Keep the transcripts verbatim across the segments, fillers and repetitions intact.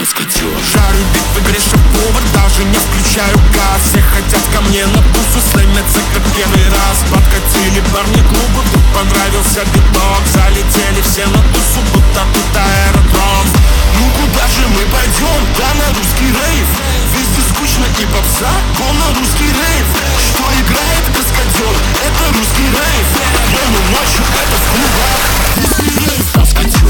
каскадер. Жарю битвы, грешу повар, даже не включаю газ. Все хотят ко мне на тусу, слэмятся как первый раз. Подкатили парни клубы, тут понравился биток. Залетели все на тусу, будто тут аэродром. Ну куда же мы пойдем? Да на русский рейв. Везде скучно и попса, но на русский рейв. Что играет каскадер? Это русский рейв. Днем и ночью это в клубах. Русский рейв, каскадер.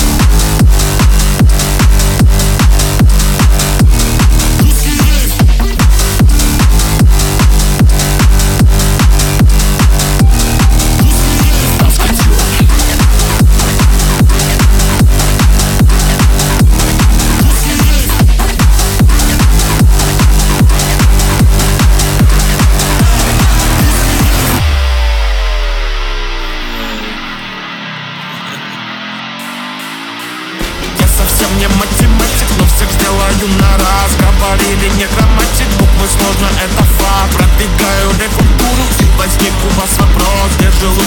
Совсем не математик, но всех сделаю на раз. Говорили не грамматик, буквы сложно, это факт. Продвигаю рекультуру, и возник у вас вопрос: где жил